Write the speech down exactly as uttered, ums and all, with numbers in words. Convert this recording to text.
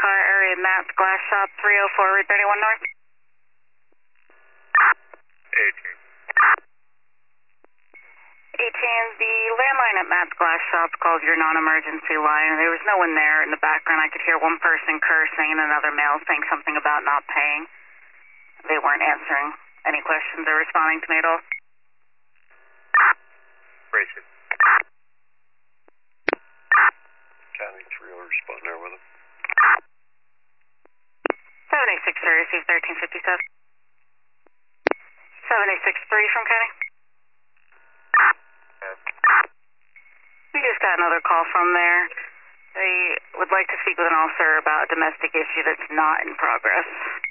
car area, Matt's Glass Shop, three oh four Route thirty-one North. eighteen. eighteen, the landline at Matt's Glass Shop called your non-emergency line. There was no one there in the background. I could hear one person cursing and another male saying something about not paying. They weren't answering any questions or responding to me at all. Racing. County three will respond there with him. seven eight six three, receive thirteen fifty-seven. seven eight six three from County. We just got another call from there. They would like to speak with an officer about a domestic issue that's not in progress.